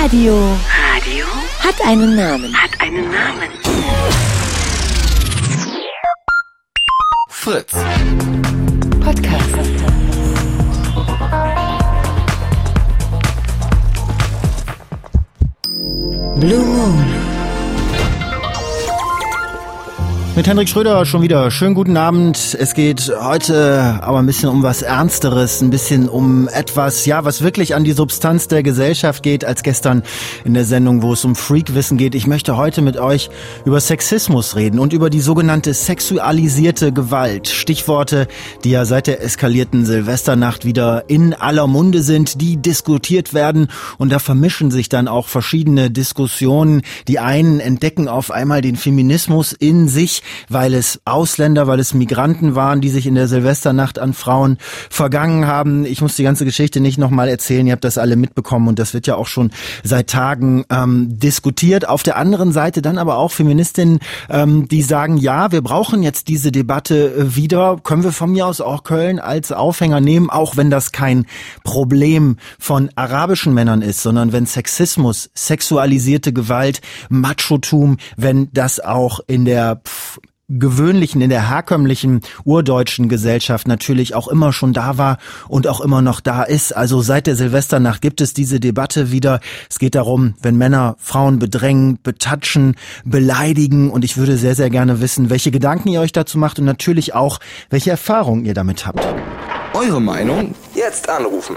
Radio hat einen Namen. Fritz. Podcast. Blue Moon. Mit Hendrik Schröder schon wieder. Schönen guten Abend. Es geht heute aber ein bisschen um was Ernsteres, ein bisschen um etwas, ja, was wirklich an die Substanz der Gesellschaft geht, als gestern in der Sendung, wo es um Freakwissen geht. Ich möchte heute mit euch über Sexismus reden und über die sogenannte sexualisierte Gewalt. Stichworte, die ja seit der eskalierten Silvesternacht wieder in aller Munde sind, die diskutiert werden, und da vermischen sich dann auch verschiedene Diskussionen. Die einen entdecken auf einmal den Feminismus in sich, weil es Ausländer, weil es Migranten waren, die sich in der Silvesternacht an Frauen vergangen haben. Ich muss die ganze Geschichte nicht nochmal erzählen, ihr habt das alle mitbekommen und das wird ja auch schon seit Tagen diskutiert. Auf der anderen Seite dann aber auch Feministinnen, die sagen, ja, wir brauchen jetzt diese Debatte wieder, können wir von mir aus auch Köln als Aufhänger nehmen, auch wenn das kein Problem von arabischen Männern ist, sondern wenn Sexismus, sexualisierte Gewalt, Machotum, wenn das auch in der gewöhnlichen, in der herkömmlichen urdeutschen Gesellschaft natürlich auch immer schon da war und auch immer noch da ist. Also seit der Silvesternacht gibt es diese Debatte wieder. Es geht darum, wenn Männer Frauen bedrängen, betatschen, beleidigen, und ich würde sehr, sehr gerne wissen, welche Gedanken ihr euch dazu macht und natürlich auch, welche Erfahrungen ihr damit habt. Eure Meinung? Jetzt anrufen.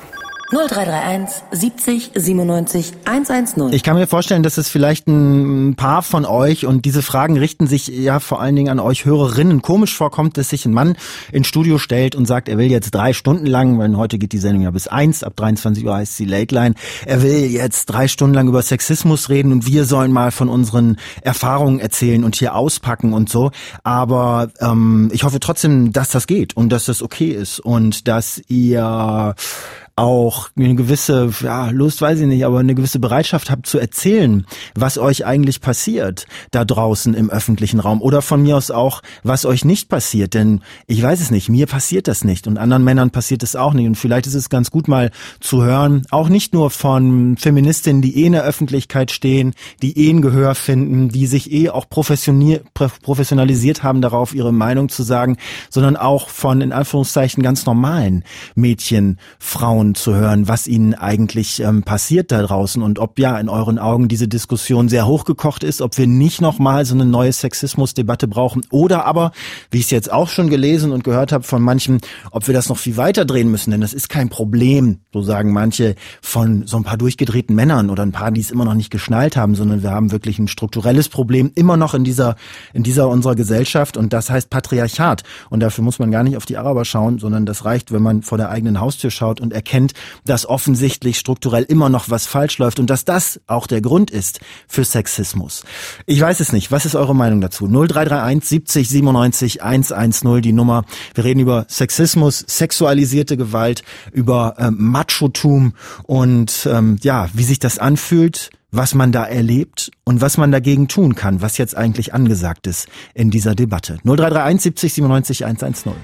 0331 70 97 110. Ich kann mir vorstellen, dass es vielleicht ein paar von euch, und diese Fragen richten sich ja vor allen Dingen an euch Hörerinnen, komisch vorkommt, dass sich ein Mann ins Studio stellt und sagt, er will jetzt 3 Stunden lang, weil heute geht die Sendung ja bis 1, ab 23 Uhr heißt sie Late Line, er will jetzt 3 Stunden lang über Sexismus reden und wir sollen mal von unseren Erfahrungen erzählen und hier auspacken und so. Aber ich hoffe trotzdem, dass das geht und dass das okay ist und dass ihr auch eine gewisse, ja, Lust weiß ich nicht, aber eine gewisse Bereitschaft habt zu erzählen, was euch eigentlich passiert da draußen im öffentlichen Raum, oder von mir aus auch, was euch nicht passiert, denn ich weiß es nicht, mir passiert das nicht und anderen Männern passiert es auch nicht, und vielleicht ist es ganz gut mal zu hören, auch nicht nur von Feministinnen, die in der Öffentlichkeit stehen, die ein Gehör finden, die sich auch professionalisiert haben darauf, ihre Meinung zu sagen, sondern auch von, in Anführungszeichen, ganz normalen Mädchen, Frauen zu hören, was ihnen eigentlich passiert da draußen und ob ja in euren Augen diese Diskussion sehr hochgekocht ist, ob wir nicht nochmal so eine neue Sexismusdebatte brauchen, oder aber, wie ich es jetzt auch schon gelesen und gehört habe von manchen, ob wir das noch viel weiter drehen müssen, denn das ist kein Problem, so sagen manche, von so ein paar durchgedrehten Männern oder ein paar, die es immer noch nicht geschnallt haben, sondern wir haben wirklich ein strukturelles Problem immer noch in dieser unserer Gesellschaft, und das heißt Patriarchat, und dafür muss man gar nicht auf die Araber schauen, sondern das reicht, wenn man vor der eigenen Haustür schaut und erkennt, dass offensichtlich strukturell immer noch was falsch läuft und dass das auch der Grund ist für Sexismus. Ich weiß es nicht. Was ist eure Meinung dazu? 0331 70 97 110 die Nummer. Wir reden über Sexismus, sexualisierte Gewalt, über Machotum und wie sich das anfühlt, was man da erlebt und was man dagegen tun kann, was jetzt eigentlich angesagt ist in dieser Debatte. 0331 70 97 110.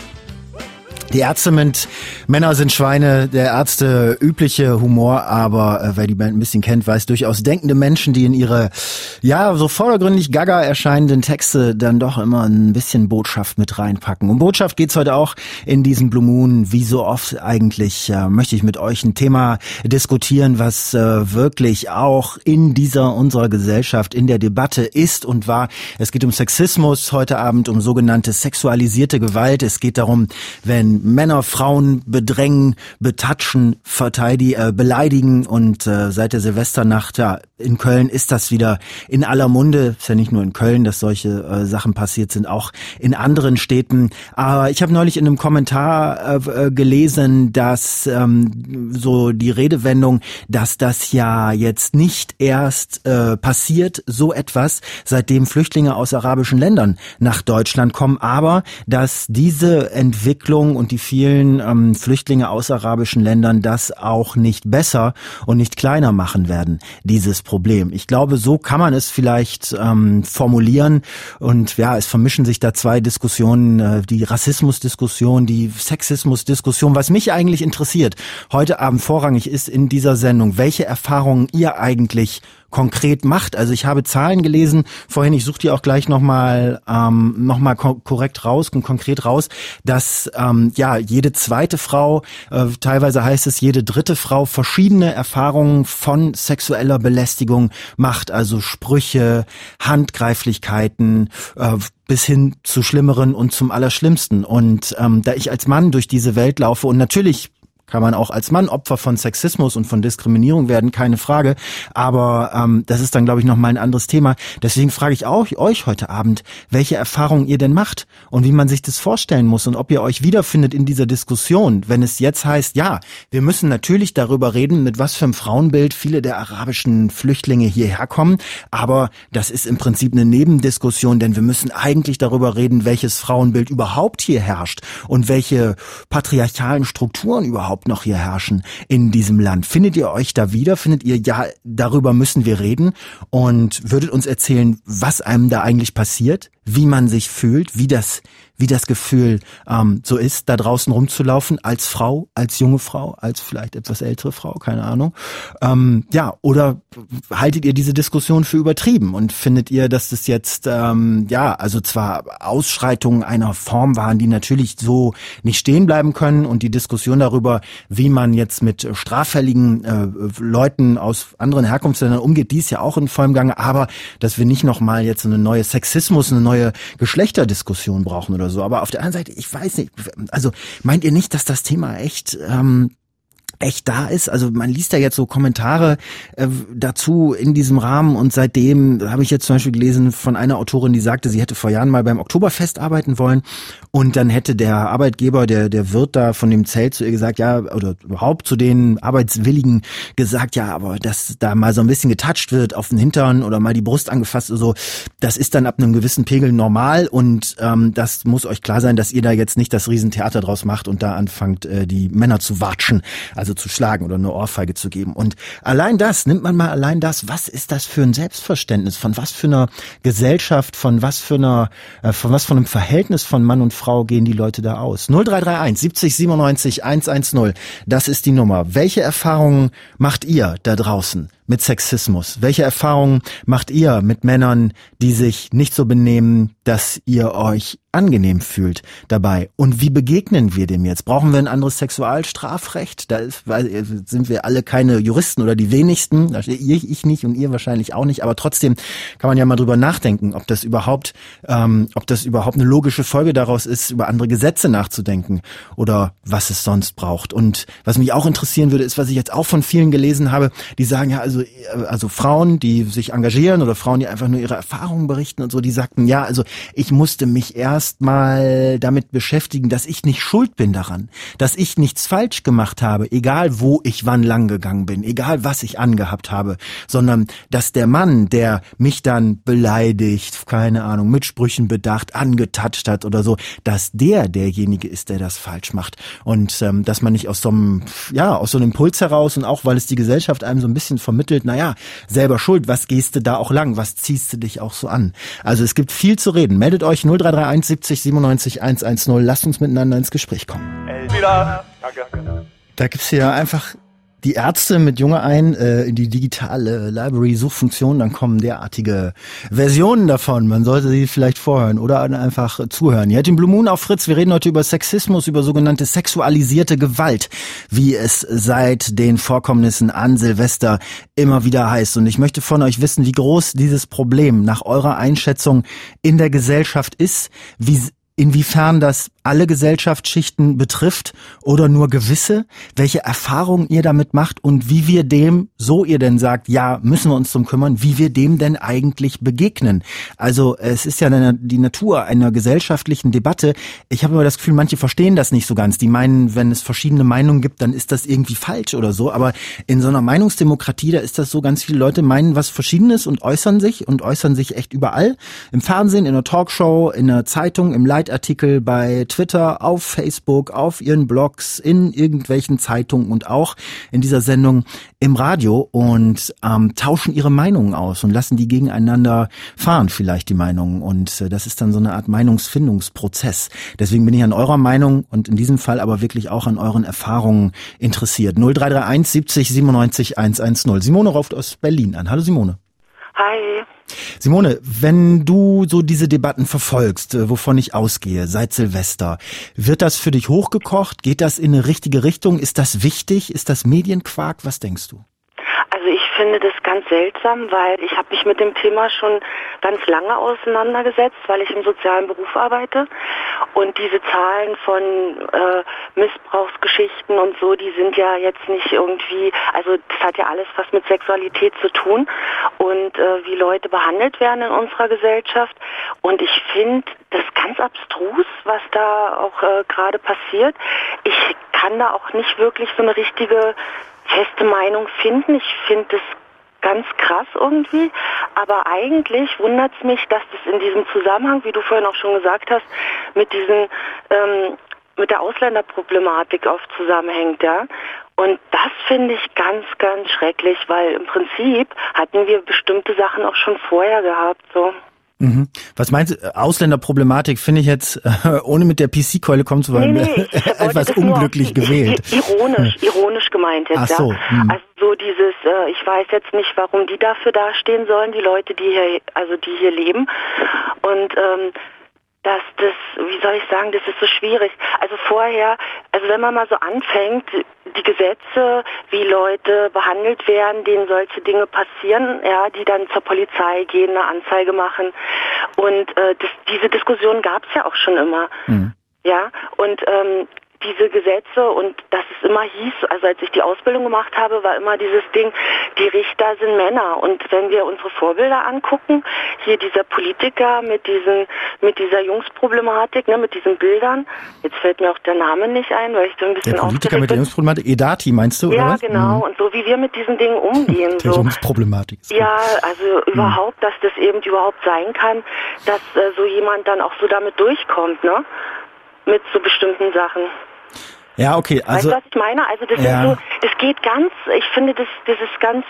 Die Ärzte mit Männer sind Schweine, der Ärzte übliche Humor, aber wer die Band ein bisschen kennt, weiß durchaus denkende Menschen, die in ihre, ja, so vordergründig gaga erscheinenden Texte dann doch immer ein bisschen Botschaft mit reinpacken. Um Botschaft geht's heute auch in diesem Blue Moon. Wie so oft eigentlich möchte ich mit euch ein Thema diskutieren, was wirklich auch in dieser unserer Gesellschaft in der Debatte ist und war. Es geht um Sexismus heute Abend, um sogenannte sexualisierte Gewalt. Es geht darum, wenn Männer Frauen bedrängen, betatschen, beleidigen, und seit der Silvesternacht in Köln ist das wieder in aller Munde. Ist ja nicht nur in Köln, dass solche Sachen passiert sind, auch in anderen Städten. Aber ich habe neulich in einem Kommentar gelesen, dass so die Redewendung, dass das ja jetzt nicht erst passiert, so etwas, seitdem Flüchtlinge aus arabischen Ländern nach Deutschland kommen, aber dass diese Entwicklung und die vielen Flüchtlinge aus arabischen Ländern das auch nicht besser und nicht kleiner machen werden, dieses Problem. Ich glaube, so kann man es vielleicht formulieren. Und ja, es vermischen sich da zwei Diskussionen, die Rassismusdiskussion, die Sexismusdiskussion. Was mich eigentlich interessiert, heute Abend vorrangig ist in dieser Sendung, welche Erfahrungen ihr eigentlich konkret macht. Also ich habe Zahlen gelesen vorhin, ich suche die auch gleich nochmal korrekt raus und konkret raus, dass jede zweite Frau, teilweise heißt es jede dritte Frau, verschiedene Erfahrungen von sexueller Belästigung macht. Also Sprüche, Handgreiflichkeiten, bis hin zu Schlimmeren und zum Allerschlimmsten. Und da ich als Mann durch diese Welt laufe und natürlich kann man auch als Mann Opfer von Sexismus und von Diskriminierung werden, keine Frage. Aber das ist dann, glaube ich, nochmal ein anderes Thema. Deswegen frage ich auch euch heute Abend, welche Erfahrungen ihr denn macht und wie man sich das vorstellen muss und ob ihr euch wiederfindet in dieser Diskussion, wenn es jetzt heißt, ja, wir müssen natürlich darüber reden, mit was für einem Frauenbild viele der arabischen Flüchtlinge hierher kommen. Aber das ist im Prinzip eine Nebendiskussion, denn wir müssen eigentlich darüber reden, welches Frauenbild überhaupt hier herrscht und welche patriarchalen Strukturen überhaupt noch hier herrschen in diesem Land. Findet ihr euch da wieder? Findet ihr, ja, darüber müssen wir reden? Und würdet uns erzählen, was einem da eigentlich passiert, wie man sich fühlt, wie das Gefühl so ist, da draußen rumzulaufen, als Frau, als junge Frau, als vielleicht etwas ältere Frau, keine Ahnung. Oder haltet ihr diese Diskussion für übertrieben und findet ihr, dass das jetzt, also zwar Ausschreitungen einer Form waren, die natürlich so nicht stehen bleiben können und die Diskussion darüber, wie man jetzt mit straffälligen Leuten aus anderen Herkunftsländern umgeht, die ist ja auch in vollem Gange, aber dass wir nicht nochmal jetzt eine neue Sexismus, eine neue Geschlechterdiskussion brauchen oder so. Aber auf der anderen Seite, ich weiß nicht, also meint ihr nicht, dass das Thema echt da ist? Also man liest ja jetzt so Kommentare dazu in diesem Rahmen und seitdem habe ich jetzt zum Beispiel gelesen von einer Autorin, die sagte, sie hätte vor Jahren mal beim Oktoberfest arbeiten wollen und dann hätte der Arbeitgeber, der Wirt da von dem Zelt zu ihr gesagt, ja, oder überhaupt zu den Arbeitswilligen gesagt, ja, aber dass da mal so ein bisschen getatscht wird auf den Hintern oder mal die Brust angefasst oder so, das ist dann ab einem gewissen Pegel normal und das muss euch klar sein, dass ihr da jetzt nicht das Riesentheater draus macht und da anfangt, die Männer zu watschen, also zu schlagen oder eine Ohrfeige zu geben. Und nimmt man mal allein das, was ist das für ein Selbstverständnis, von was für einer Gesellschaft, von was für einem Verhältnis von Mann und Frau gehen die Leute da aus? 0331 70 97 110, das ist die Nummer. Welche Erfahrungen macht ihr da draußen mit Sexismus? Welche Erfahrungen macht ihr mit Männern, die sich nicht so benehmen, dass ihr euch angenehm fühlt dabei? Und wie begegnen wir dem jetzt? Brauchen wir ein anderes Sexualstrafrecht? Sind wir alle keine Juristen oder die wenigsten. Ich nicht und ihr wahrscheinlich auch nicht. Aber trotzdem kann man ja mal drüber nachdenken, ob das überhaupt eine logische Folge daraus ist, über andere Gesetze nachzudenken oder was es sonst braucht. Und was mich auch interessieren würde, ist, was ich jetzt auch von vielen gelesen habe, die sagen ja, also Frauen, die sich engagieren oder Frauen, die einfach nur ihre Erfahrungen berichten und so, die sagten, ja, also ich musste mich erst mal damit beschäftigen, dass ich nicht schuld bin daran, dass ich nichts falsch gemacht habe, egal wo ich wann lang gegangen bin, egal was ich angehabt habe, sondern dass der Mann, der mich dann beleidigt, keine Ahnung, mit Sprüchen bedacht, angetatscht hat oder so, dass derjenige ist, der das falsch macht und dass man nicht aus so einem Impuls heraus und auch, weil es die Gesellschaft einem so ein bisschen vermittelt, selber schuld, was gehst du da auch lang, was ziehst du dich auch so an? Also es gibt viel zu reden. Meldet euch 0331 70 97 110, lasst uns miteinander ins Gespräch kommen. Da gibt's hier einfach die Ärzte mit Junge ein in die digitale Library-Suchfunktion, dann kommen derartige Versionen davon. Man sollte sie vielleicht vorhören oder einfach zuhören. Ihr hört den Blue Moon auf Fritz. Wir reden heute über Sexismus, über sogenannte sexualisierte Gewalt, wie es seit den Vorkommnissen an Silvester immer wieder heißt. Und ich möchte von euch wissen, wie groß dieses Problem nach eurer Einschätzung in der Gesellschaft ist, inwiefern das alle Gesellschaftsschichten betrifft oder nur gewisse, welche Erfahrungen ihr damit macht und wie wir dem, so ihr denn sagt, ja, müssen wir uns drum kümmern, wie wir dem denn eigentlich begegnen. Also es ist ja die Natur einer gesellschaftlichen Debatte. Ich habe immer das Gefühl, manche verstehen das nicht so ganz. Die meinen, wenn es verschiedene Meinungen gibt, dann ist das irgendwie falsch oder so. Aber in so einer Meinungsdemokratie, da ist das so, ganz viele Leute meinen was Verschiedenes und äußern sich echt überall. Im Fernsehen, in einer Talkshow, in einer Zeitung, im Leitartikel, bei Twitter, auf Facebook, auf ihren Blogs, in irgendwelchen Zeitungen und auch in dieser Sendung im Radio und tauschen ihre Meinungen aus und lassen die gegeneinander fahren, vielleicht die Meinungen. Und das ist dann so eine Art Meinungsfindungsprozess. Deswegen bin ich an eurer Meinung und in diesem Fall aber wirklich auch an euren Erfahrungen interessiert. 0331 70 97 110. Simone ruft aus Berlin an. Hallo Simone. Hi. Simone, wenn du so diese Debatten verfolgst, wovon ich ausgehe, seit Silvester, wird das für dich hochgekocht? Geht das in eine richtige Richtung? Ist das wichtig? Ist das Medienquark? Was denkst du? Also ich finde das ganz seltsam, weil ich habe mich mit dem Thema schon ganz lange auseinandergesetzt, weil ich im sozialen Beruf arbeite und diese Zahlen von Missbrauchsgeschichten und so, die sind ja jetzt nicht irgendwie, also das hat ja alles was mit Sexualität zu tun und wie Leute behandelt werden in unserer Gesellschaft und ich finde das ganz abstrus, was da auch gerade passiert. Ich kann da auch nicht wirklich so eine richtige feste Meinung finden. Ich finde das ganz krass irgendwie, aber eigentlich wundert es mich, dass das in diesem Zusammenhang, wie du vorhin auch schon gesagt hast, mit diesen mit der Ausländerproblematik oft zusammenhängt, ja. Und das finde ich ganz, ganz schrecklich, weil im Prinzip hatten wir bestimmte Sachen auch schon vorher gehabt, so. Mhm. Was meinst du, Ausländerproblematik finde ich jetzt, ohne mit der PC-Keule kommen zu wollen, etwas unglücklich gewählt. Ironisch gemeint jetzt, ach so, ja. Also so dieses, ich weiß jetzt nicht, warum die dafür dastehen sollen, die Leute, die hier leben. Und das, wie soll ich sagen, das ist so schwierig. Also vorher, also wenn man mal so anfängt, die Gesetze, wie Leute behandelt werden, denen solche Dinge passieren, ja, die dann zur Polizei gehen, eine Anzeige machen. Und diese Diskussion gab es ja auch schon immer. Mhm. Ja, und diese Gesetze und dass es immer hieß, also als ich die Ausbildung gemacht habe, war immer dieses Ding, die Richter sind Männer. Und wenn wir unsere Vorbilder angucken, hier dieser Politiker mit dieser Jungsproblematik, ne, mit diesen Bildern, jetzt fällt mir auch der Name nicht ein, weil ich so ein bisschen der Politiker mit der Jungsproblematik, Edati meinst du, oder ja, was? Ja, genau. Und so wie wir mit diesen Dingen umgehen. Der Jungsproblematik. Ja, also überhaupt, dass das eben überhaupt sein kann, dass so jemand dann auch so damit durchkommt, ne? Mit so bestimmten Sachen. Ja, okay, also. Weißt du, was ich meine? Also das ist so, das geht ganz, ich finde, das ist ganz,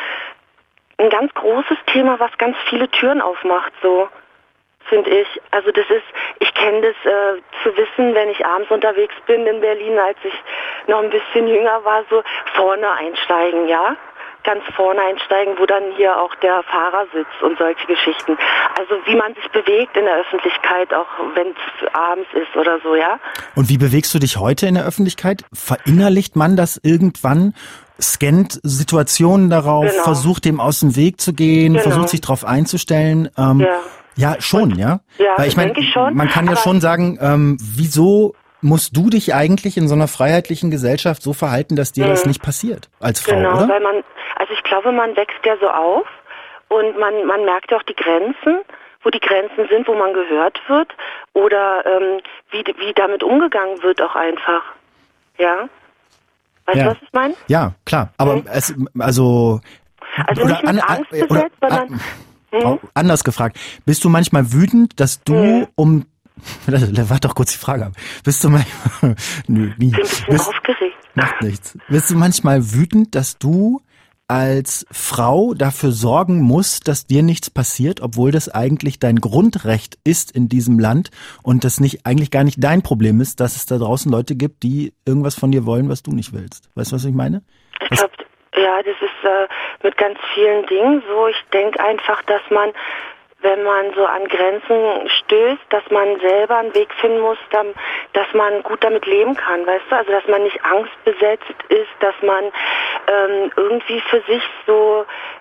ein ganz großes Thema, was ganz viele Türen aufmacht, so, finde ich. Also das ist, ich kenne das zu wissen, wenn ich abends unterwegs bin in Berlin, als ich noch ein bisschen jünger war, so vorne einsteigen, ja? Ganz vorne einsteigen, wo dann hier auch der Fahrer sitzt und solche Geschichten. Also wie man sich bewegt in der Öffentlichkeit, auch wenn es abends ist oder so, ja. Und wie bewegst du dich heute in der Öffentlichkeit? Verinnerlicht man das irgendwann? Scannt Situationen darauf, genau. Versucht dem aus dem Weg zu gehen, genau. Versucht sich darauf einzustellen? Ja, schon, ja. Ja, weil ich meine, man kann ja schon sagen, wieso musst du dich eigentlich in so einer freiheitlichen Gesellschaft so verhalten, dass dir das nicht passiert als Frau, genau, oder? Weil also ich glaube, man wächst ja so auf und man merkt ja auch die Grenzen, wo die Grenzen sind, wo man gehört wird oder wie damit umgegangen wird auch einfach, ja. Weißt du, was ich meine? Ja, klar, aber also nicht mit Angst besetzt, sondern anders gefragt, bist du manchmal wütend, dass du warte doch kurz die Frage ab. Bist du manchmal nö, nie. Ich bin ein bisschen aufgeregt. Macht nichts. Bist du manchmal wütend, dass du als Frau dafür sorgen musst, dass dir nichts passiert, obwohl das eigentlich dein Grundrecht ist in diesem Land und das eigentlich gar nicht dein Problem ist, dass es da draußen Leute gibt, die irgendwas von dir wollen, was du nicht willst. Weißt du, was ich meine? Ich glaube, ja, das ist mit ganz vielen Dingen so. Ich denke einfach, dass man, wenn man so an Grenzen stößt, dass man selber einen Weg finden muss, dass man gut damit leben kann, weißt du? Also, dass man nicht angstbesetzt ist, dass man irgendwie für sich so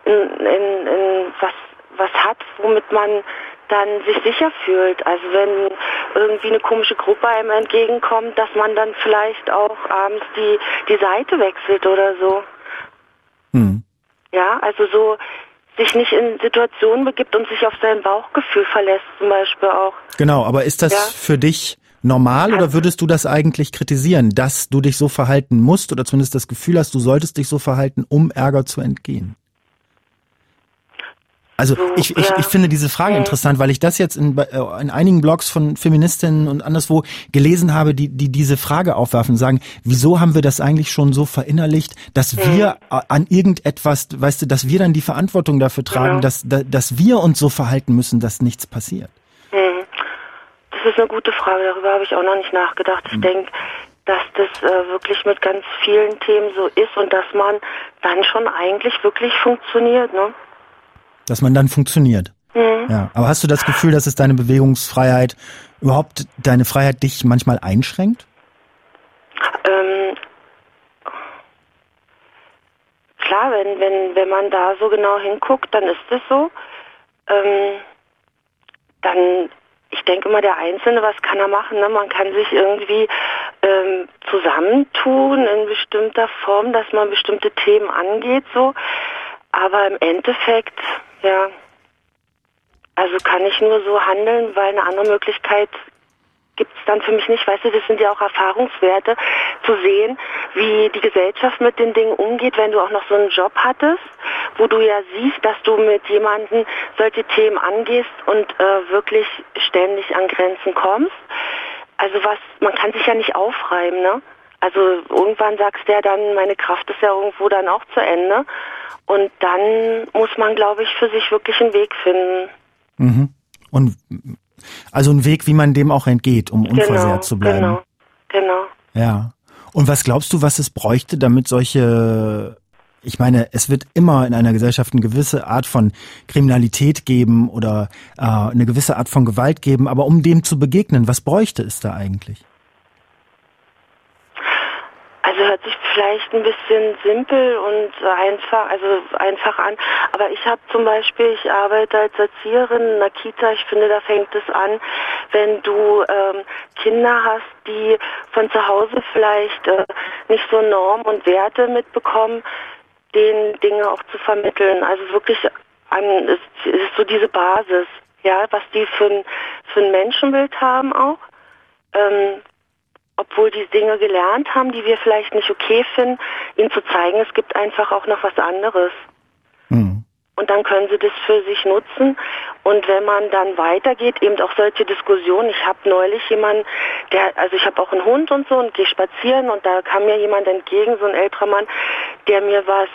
was hat, womit man dann sich sicher fühlt. Also wenn irgendwie eine komische Gruppe einem entgegenkommt, dass man dann vielleicht auch abends die Seite wechselt oder so. Ja, also so sich nicht in Situationen begibt und sich auf sein Bauchgefühl verlässt zum Beispiel auch. Genau, aber ist das für dich normal oder würdest du das eigentlich kritisieren, dass du dich so verhalten musst oder zumindest das Gefühl hast, du solltest dich so verhalten, um Ärger zu entgehen? Also So, ich finde diese Frage interessant, weil ich das jetzt in einigen Blogs von Feministinnen und anderswo gelesen habe, die diese Frage aufwerfen und sagen, wieso haben wir das eigentlich schon so verinnerlicht, dass wir an irgendetwas, weißt du, dass wir dann die Verantwortung dafür tragen, dass wir uns so verhalten müssen, dass nichts passiert? Das ist eine gute Frage, darüber habe ich auch noch nicht nachgedacht. Ich denke, dass das wirklich mit ganz vielen Themen so ist und dass man dann schon eigentlich wirklich funktioniert, ne? Dass man dann funktioniert. Ja, aber hast du das Gefühl, dass es deine Bewegungsfreiheit, überhaupt deine Freiheit dich manchmal einschränkt? Klar, wenn man da so genau hinguckt, dann ist es so. Dann, ich denke immer, der Einzelne, was kann er machen? Ne? Man kann sich irgendwie zusammentun in bestimmter Form, dass man bestimmte Themen angeht, so. Aber im Endeffekt, ja, also kann ich nur so handeln, weil eine andere Möglichkeit gibt es dann für mich nicht. Weißt du, das sind ja auch Erfahrungswerte, zu sehen, wie die Gesellschaft mit den Dingen umgeht, wenn du auch noch so einen Job hattest, wo du ja siehst, dass du mit jemandem solche Themen angehst und wirklich ständig an Grenzen kommst. Also man kann sich ja nicht aufreiben, ne? Also irgendwann sagst du ja dann, meine Kraft ist ja irgendwo dann auch zu Ende. Und dann muss man, glaube ich, für sich wirklich einen Weg finden. Mhm. Und also ein Weg, wie man dem auch entgeht, um unversehrt zu bleiben. Genau. Ja. Und was glaubst du, was es bräuchte, damit solche, ich meine, es wird immer in einer Gesellschaft eine gewisse Art von Kriminalität geben oder eine gewisse Art von Gewalt geben, aber um dem zu begegnen, was bräuchte es da eigentlich? Also hört sich vielleicht ein bisschen simpel und einfach an, aber ich habe zum Beispiel, ich arbeite als Erzieherin in einer Kita, ich finde, da fängt es an, wenn du Kinder hast, die von zu Hause vielleicht nicht so Normen und Werte mitbekommen, denen Dinge auch zu vermitteln, also wirklich es ist so diese Basis, ja, was die für ein Menschenbild haben auch, obwohl die Dinge gelernt haben, die wir vielleicht nicht okay finden, ihnen zu zeigen, es gibt einfach auch noch was anderes. Und dann können sie das für sich nutzen. Und wenn man dann weitergeht, eben auch solche Diskussionen. Ich habe neulich jemanden, ich habe auch einen Hund und so und gehe spazieren und da kam mir jemand entgegen, so ein älterer Mann, der mir was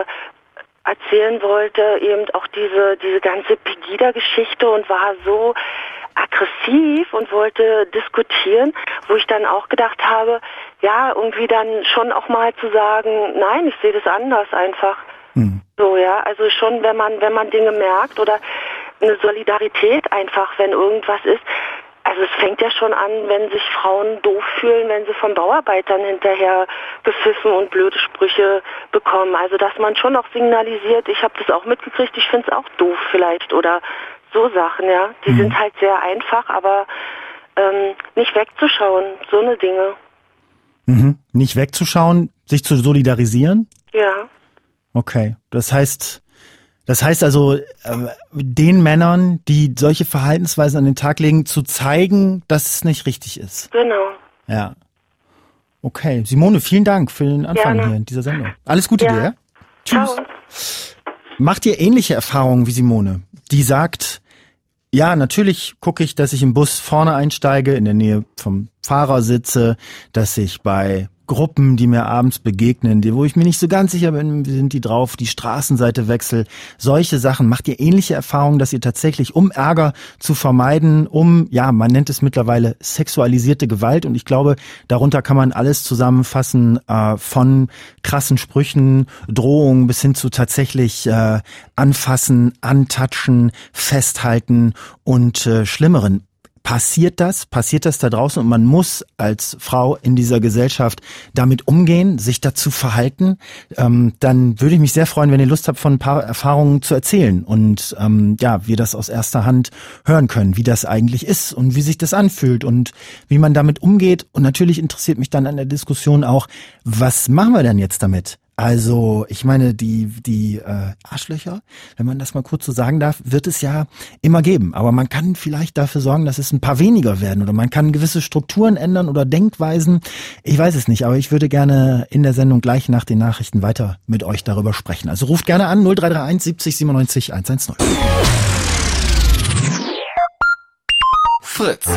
erzählen wollte, eben auch diese ganze Pegida-Geschichte und war so aggressiv und wollte diskutieren, wo ich dann auch gedacht habe, ja, irgendwie dann schon auch mal zu sagen, nein, ich sehe das anders einfach. So, ja, also schon, wenn man Dinge merkt oder eine Solidarität einfach, wenn irgendwas ist. Also es fängt ja schon an, wenn sich Frauen doof fühlen, wenn sie von Bauarbeitern hinterher gepfiffen und blöde Sprüche bekommen. Also dass man schon auch signalisiert, ich habe das auch mitgekriegt, ich finde es auch doof vielleicht oder so Sachen, ja. Die sind halt sehr einfach, aber nicht wegzuschauen, so eine Dinge. Nicht wegzuschauen, sich zu solidarisieren? Ja. Okay, das heißt also, den Männern, die solche Verhaltensweisen an den Tag legen, zu zeigen, dass es nicht richtig ist. Genau. Ja. Okay, Simone, vielen Dank für den Anfang hier in dieser Sendung. Alles Gute dir, ja? Tschüss. Ciao. Macht ihr ähnliche Erfahrungen wie Simone, die sagt, ja, natürlich gucke ich, dass ich im Bus vorne einsteige, in der Nähe vom Fahrer sitze, dass ich bei Gruppen, die mir abends begegnen, wo ich mir nicht so ganz sicher bin, wie sind die drauf, die Straßenseite wechsel, solche Sachen. Macht ihr ähnliche Erfahrungen, dass ihr tatsächlich, um Ärger zu vermeiden, man nennt es mittlerweile sexualisierte Gewalt, und ich glaube, darunter kann man alles zusammenfassen, von krassen Sprüchen, Drohungen bis hin zu tatsächlich anfassen, antatschen, festhalten und schlimmeren. Passiert das da draußen, und man muss als Frau in dieser Gesellschaft damit umgehen, sich dazu verhalten, dann würde ich mich sehr freuen, wenn ihr Lust habt, von ein paar Erfahrungen zu erzählen und wir das aus erster Hand hören können, wie das eigentlich ist und wie sich das anfühlt und wie man damit umgeht. Und natürlich interessiert mich dann an der Diskussion auch, was machen wir denn jetzt damit? Also, ich meine, die Arschlöcher, wenn man das mal kurz so sagen darf, wird es ja immer geben. Aber man kann vielleicht dafür sorgen, dass es ein paar weniger werden oder man kann gewisse Strukturen ändern oder Denkweisen. Ich weiß es nicht, aber ich würde gerne in der Sendung gleich nach den Nachrichten weiter mit euch darüber sprechen. Also ruft gerne an 0331 70 97 110. Fritz.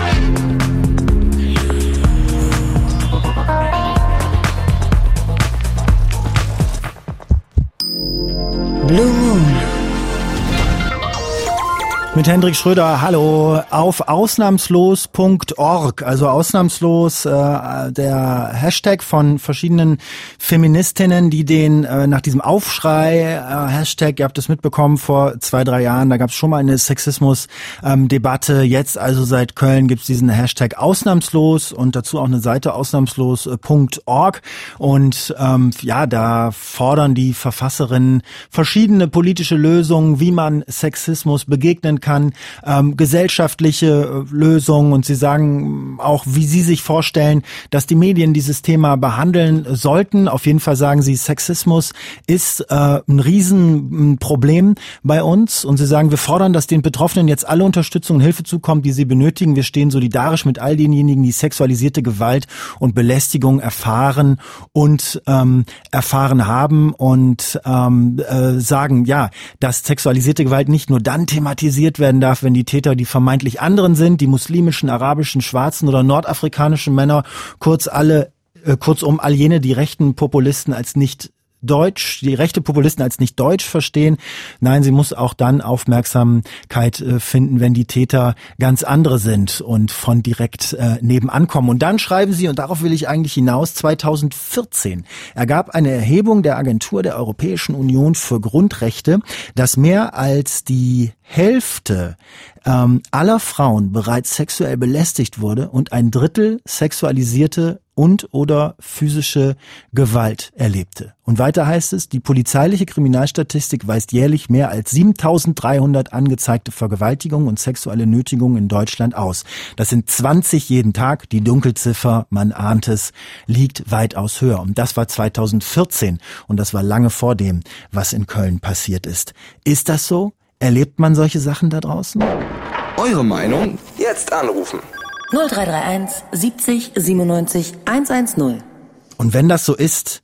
Blue Moon. Mit Hendrik Schröder, hallo, auf ausnahmslos.org, also ausnahmslos, der Hashtag von verschiedenen Feministinnen, die den nach diesem Aufschrei, Hashtag, ihr habt es mitbekommen, vor 2-3 Jahren, da gab es schon mal eine Sexismus-Debatte, jetzt also seit Köln gibt es diesen Hashtag ausnahmslos und dazu auch eine Seite ausnahmslos.org und ja, da fordern die Verfasserinnen verschiedene politische Lösungen, wie man Sexismus begegnen kann, gesellschaftliche Lösungen und sie sagen auch, wie sie sich vorstellen, dass die Medien dieses Thema behandeln sollten. Auf jeden Fall sagen sie, Sexismus ist ein Riesenproblem bei uns und sie sagen, wir fordern, dass den Betroffenen jetzt alle Unterstützung und Hilfe zukommt, die sie benötigen. Wir stehen solidarisch mit all denjenigen, die sexualisierte Gewalt und Belästigung erfahren und erfahren haben und sagen, ja, dass sexualisierte Gewalt nicht nur dann thematisiert werden darf, wenn die Täter die vermeintlich anderen sind, die muslimischen, arabischen, schwarzen oder nordafrikanischen Männer, kurzum all jene, die rechten Populisten als nicht deutsch, die rechte Populisten als nicht deutsch verstehen. Nein, sie muss auch dann Aufmerksamkeit finden, wenn die Täter ganz andere sind und von direkt nebenan kommen. Und dann schreiben sie, und darauf will ich eigentlich hinaus, 2014 ergab eine Erhebung der Agentur der Europäischen Union für Grundrechte, dass mehr als die Hälfte aller Frauen bereits sexuell belästigt wurde und ein Drittel sexualisierte und oder physische Gewalt erlebte. Und weiter heißt es, die polizeiliche Kriminalstatistik weist jährlich mehr als 7.300 angezeigte Vergewaltigungen und sexuelle Nötigungen in Deutschland aus. Das sind 20 jeden Tag. Die Dunkelziffer, man ahnt es, liegt weitaus höher. Und das war 2014 und das war lange vor dem, was in Köln passiert ist. Ist das so? Erlebt man solche Sachen da draußen? Eure Meinung? Jetzt anrufen. 0331 70 97 110. Und wenn das so ist,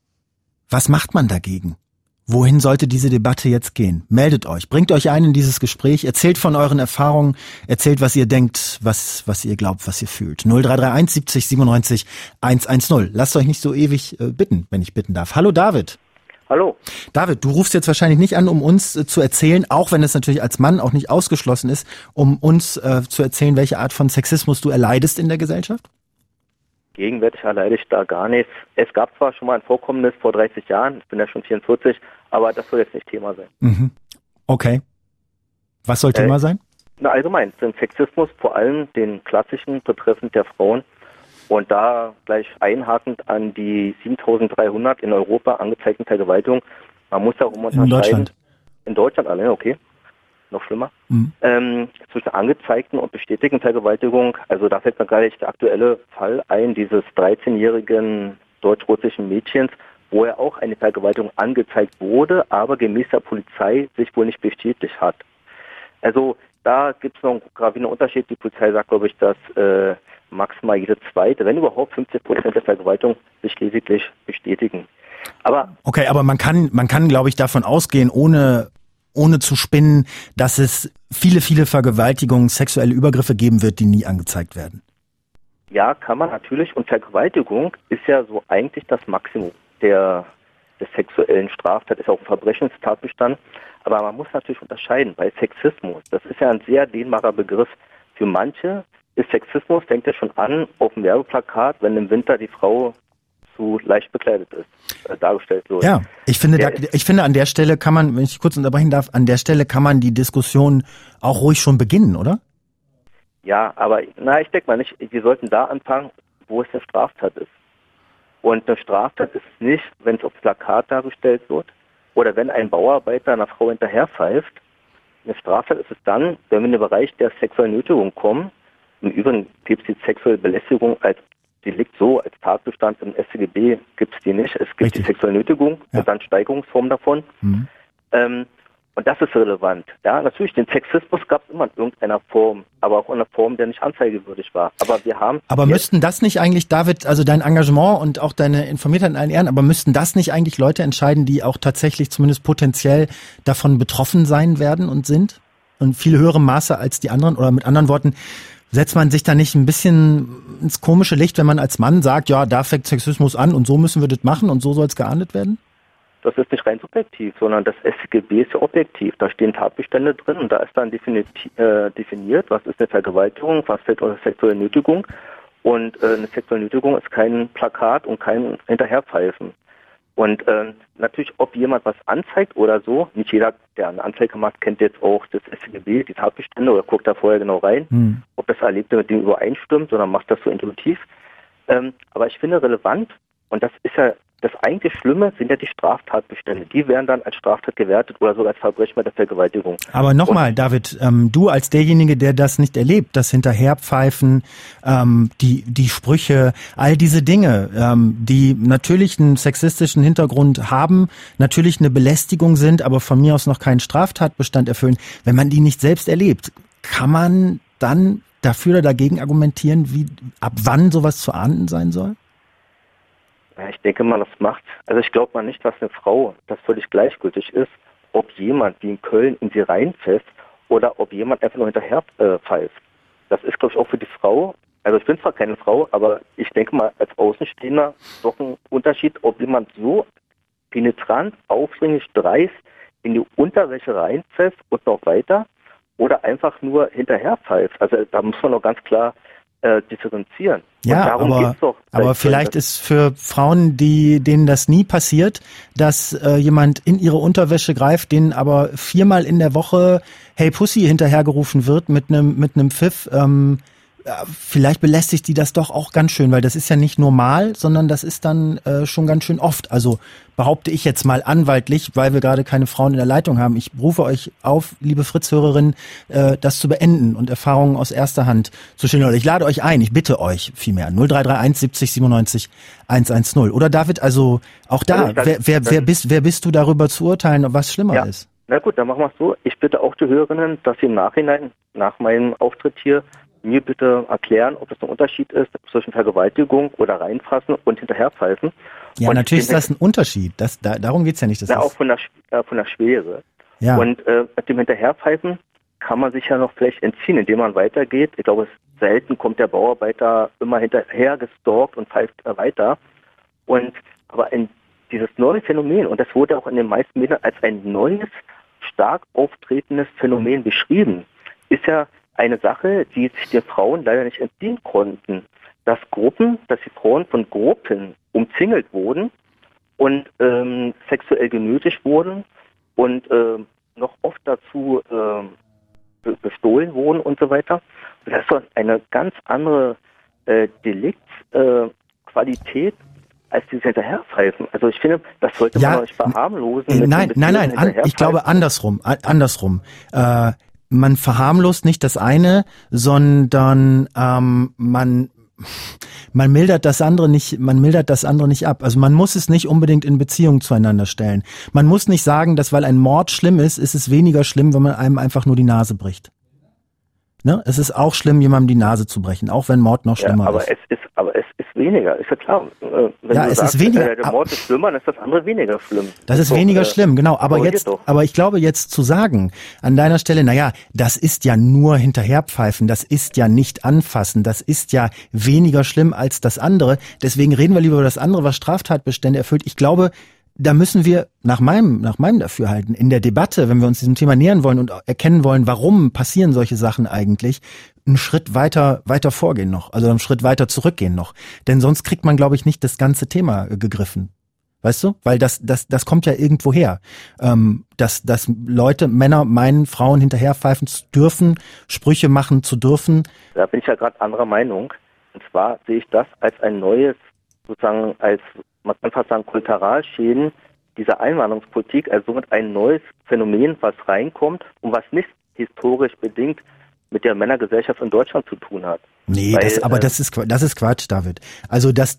was macht man dagegen? Wohin sollte diese Debatte jetzt gehen? Meldet euch, bringt euch ein in dieses Gespräch, erzählt von euren Erfahrungen, erzählt, was ihr denkt, was ihr glaubt, was ihr fühlt. 0331 70 97 110. Lasst euch nicht so ewig bitten, wenn ich bitten darf. Hallo David. Hallo. David, du rufst jetzt wahrscheinlich nicht an, um uns zu erzählen, auch wenn es natürlich als Mann auch nicht ausgeschlossen ist, um uns zu erzählen, welche Art von Sexismus du erleidest in der Gesellschaft? Gegenwärtig erleide ich da gar nichts. Es gab zwar schon mal ein Vorkommnis vor 30 Jahren, ich bin ja schon 44, aber das soll jetzt nicht Thema sein. Mhm. Okay. Was soll Thema sein? Na, allgemein, den Sexismus, vor allem den klassischen betreffend der Frauen. Und da gleich einhakend an die 7.300 in Europa angezeigten Vergewaltigungen. Man muss darum unterscheiden. In Deutschland? In Deutschland allein, okay. Noch schlimmer. Zwischen angezeigten und bestätigten Vergewaltigungen. Also da fällt mir gleich der aktuelle Fall ein, dieses 13-jährigen deutsch-russischen Mädchens, wo ja auch eine Vergewaltigung angezeigt wurde, aber gemäß der Polizei sich wohl nicht bestätigt hat. Also da gibt es noch einen gravierenden Unterschied. Die Polizei sagt, glaube ich, dass maximal jede zweite, wenn überhaupt 50% der Vergewaltigung sich lediglich bestätigen. Aber okay, aber man kann, glaube ich, davon ausgehen, ohne zu spinnen, dass es viele Vergewaltigungen, sexuelle Übergriffe geben wird, die nie angezeigt werden. Ja, kann man natürlich. Und Vergewaltigung ist ja so eigentlich das Maximum der sexuellen Straftat, ist auch ein Verbrechenstatbestand. Aber man muss natürlich unterscheiden bei Sexismus. Das ist ja ein sehr dehnbarer Begriff. Für manche ist Sexismus, fängt ja schon an auf dem Werbeplakat, wenn im Winter die Frau zu leicht bekleidet ist, dargestellt wird. Ja, ich finde an der Stelle kann man, wenn ich kurz unterbrechen darf, an der Stelle kann man die Diskussion auch ruhig schon beginnen, oder? Ja, aber ich denke mal nicht, wir sollten da anfangen, wo es eine Straftat ist. Und eine Straftat ist nicht, wenn es auf Plakat dargestellt wird oder wenn ein Bauarbeiter einer Frau hinterherpfeift. Eine Straftat ist es dann, wenn wir in den Bereich der sexuellen Nötigung kommen. Im Übrigen gibt es die sexuelle Belästigung als Delikt so als Tatbestand im StGB gibt es die nicht. Es gibt Richtig. die sexuelle Nötigung und dann Steigerungsform davon. Und das ist relevant. Ja, natürlich, den Sexismus gab es immer in irgendeiner Form, aber auch in einer Form, der nicht anzeigewürdig war. Aber müssten das nicht eigentlich, David, also dein Engagement und auch deine Informiertheit in allen Ehren, aber müssten das nicht eigentlich Leute entscheiden, die auch tatsächlich zumindest potenziell davon betroffen sein werden und sind? Und viel höherem Maße als die anderen? Oder mit anderen Worten, setzt man sich da nicht ein bisschen ins komische Licht, wenn man als Mann sagt, ja, da fängt Sexismus an und so müssen wir das machen und so soll es geahndet werden? Das ist nicht rein subjektiv, sondern das StGB ist ja objektiv. Da stehen Tatbestände drin und da ist dann definiert, was ist eine Vergewaltigung, was fällt unter sexuelle Nötigung. Und eine sexuelle Nötigung ist kein Plakat und kein Hinterherpfeifen. Und natürlich, ob jemand was anzeigt oder so, nicht jeder, der eine Anzeige macht, kennt jetzt auch das StGB, die Tatbestände oder guckt da vorher genau rein, ob das Erlebte mit dem übereinstimmt, sondern macht das so intuitiv. Aber ich finde relevant, und das ist ja das eigentlich Schlimme, sind ja die Straftatbestände. Die werden dann als Straftat gewertet oder sogar als Verbrechen bei der Vergewaltigung. Aber nochmal, David, du als derjenige, der das nicht erlebt, das Hinterherpfeifen, die Sprüche, all diese Dinge, die natürlich einen sexistischen Hintergrund haben, natürlich eine Belästigung sind, aber von mir aus noch keinen Straftatbestand erfüllen. Wenn man die nicht selbst erlebt, kann man dann dafür oder dagegen argumentieren, ab wann sowas zu ahnden sein soll? Ja, ich denke mal, das macht, also ich glaube mal nicht, dass eine Frau das völlig gleichgültig ist, ob jemand wie in Köln in sie reinpfeift oder ob jemand einfach nur hinterher pfeift. Das ist, glaube ich, auch für die Frau, also ich bin zwar keine Frau, aber ich denke mal, als Außenstehender doch ein Unterschied, ob jemand so penetrant, aufdringlich, dreist in die Unterwäsche reinpfeift und noch weiter oder einfach nur hinterher pfeift. Also da muss man noch ganz klar differenzieren. Ja, aber vielleicht ist für Frauen, denen das nie passiert, dass jemand in ihre Unterwäsche greift, denen aber 4-mal in der Woche Hey Pussy hinterhergerufen wird mit einem Pfiff, vielleicht belästigt die das doch auch ganz schön, weil das ist ja nicht normal, sondern das ist dann schon ganz schön oft. Also behaupte ich jetzt mal anwaltlich, weil wir gerade keine Frauen in der Leitung haben. Ich rufe euch auf, liebe Fritz-Hörerinnen, das zu beenden und Erfahrungen aus erster Hand zu schildern. Oder ich lade euch ein, ich bitte euch vielmehr. 0331 70 97 110. Oder David, also auch da, wer bist du darüber zu urteilen, was schlimmer ist? Na gut, dann machen wir es so. Ich bitte auch die Hörerinnen, dass sie im Nachhinein, nach meinem Auftritt hier, mir bitte erklären, ob das ein Unterschied ist zwischen Vergewaltigung oder reinfassen und hinterherpfeifen. Ja, und natürlich ist das ein Unterschied. Darum geht's ja nicht. Auch von der Schwere. Ja. Und mit dem Hinterherpfeifen kann man sich ja noch vielleicht entziehen, indem man weitergeht. Ich glaube, selten kommt der Bauarbeiter immer hinterher gestalkt und pfeift weiter. Aber in dieses neue Phänomen, und das wurde auch in den meisten Medien als ein neues, stark auftretendes Phänomen beschrieben, ist ja eine Sache, die sich den Frauen leider nicht entziehen konnten, dass die Frauen von Gruppen umzingelt wurden und sexuell genötigt wurden und noch oft dazu bestohlen wurden und so weiter. Und das ist doch eine ganz andere Deliktsqualität als dieses Hinterherpfeifen. Also ich finde, das sollte man nicht verharmlosen. Nein, ich glaube andersrum. Man verharmlost nicht das eine, sondern man mildert das andere nicht ab. Also man muss es nicht unbedingt in Beziehung zueinander stellen. Man muss nicht sagen, dass weil ein Mord schlimm ist, ist es weniger schlimm, wenn man einem einfach nur die Nase bricht. Ne? Es ist auch schlimm, jemandem die Nase zu brechen, auch wenn Mord noch schlimmer ist. Aber es ist weniger, ist ja klar. Wenn ja, du es sagst, ist weniger. Der Mord ist schlimmer, dann ist das andere weniger schlimm. Das ist weniger schlimm, genau. Aber ich glaube jetzt zu sagen, an deiner Stelle, naja, das ist ja nur hinterherpfeifen, das ist ja nicht anfassen, das ist ja weniger schlimm als das andere. Deswegen reden wir lieber über das andere, was Straftatbestände erfüllt. Ich glaube, da müssen wir nach meinem Dafürhalten in der Debatte, wenn wir uns diesem Thema nähern wollen und erkennen wollen, warum passieren solche Sachen eigentlich, einen Schritt weiter vorgehen noch, also einen Schritt weiter zurückgehen noch. Denn sonst kriegt man, glaube ich, nicht das ganze Thema gegriffen. Weißt du? Weil das kommt ja irgendwo her. Dass Männer meinen, Frauen hinterherpfeifen zu dürfen, Sprüche machen zu dürfen. Da bin ich ja gerade anderer Meinung. Und zwar sehe ich das als ein neues, sozusagen man kann fast sagen, Kollateralschäden dieser Einwanderungspolitik, also somit ein neues Phänomen, was reinkommt und was nicht historisch bedingt mit der Männergesellschaft in Deutschland zu tun hat. Nee, das ist Quatsch, David. Also dass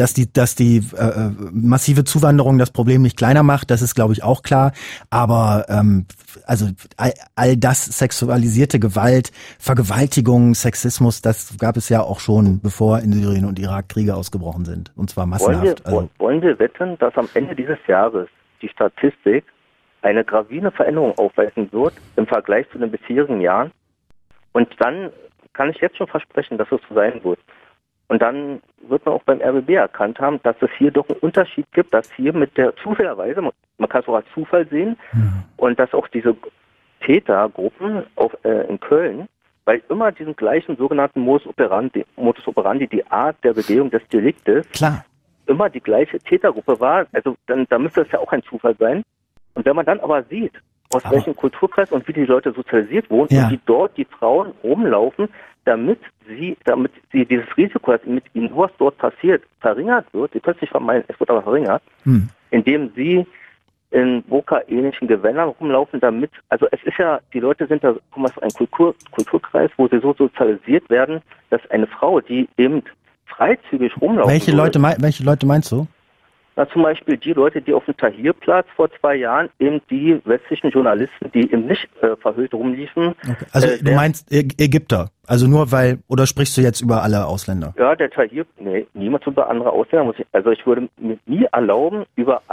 die massive Zuwanderung das Problem nicht kleiner macht, das ist, glaube ich, auch klar. Aber also all das, sexualisierte Gewalt, Vergewaltigung, Sexismus, das gab es ja auch schon, bevor in Syrien und Irak Kriege ausgebrochen sind. Und zwar massenhaft. Wollen wir wetten, dass am Ende dieses Jahres die Statistik eine gravierende Veränderung aufweisen wird im Vergleich zu den bisherigen Jahren? Und dann kann ich jetzt schon versprechen, dass es so sein wird. Und dann wird man auch beim RBB erkannt haben, dass es hier doch einen Unterschied gibt, dass hier mit der zufälligerweise, man kann es auch als Zufall sehen, und dass auch diese Tätergruppen in Köln, weil immer diesen gleichen sogenannten Modus operandi, die Art der Begehung des Deliktes, klar, immer die gleiche Tätergruppe war, also da müsste es ja auch ein Zufall sein. Und wenn man dann aber sieht, aus welchem Kulturkreis und wie die Leute sozialisiert wurden und wie dort die Frauen rumlaufen, damit sie dieses Risiko, dass mit ihnen was dort passiert, verringert wird, sie können es nicht vermeiden, es wird aber verringert, indem sie in Burka-ähnlichen Gewändern rumlaufen, also es ist ja, die Leute sind da, ein Kulturkreis, wo sie so sozialisiert werden, dass eine Frau, die eben freizügig rumlaufen Welche Leute meinst du? Na, zum Beispiel die Leute, die auf dem Tahrirplatz vor 2 Jahren eben die westlichen Journalisten, die eben nicht verhüllt rumliefen. Okay. Also du meinst Ägypter, also nur weil, oder sprichst du jetzt über alle Ausländer? Ja, der Tahir, niemals über andere Ausländer. Ich würde mir nie erlauben, über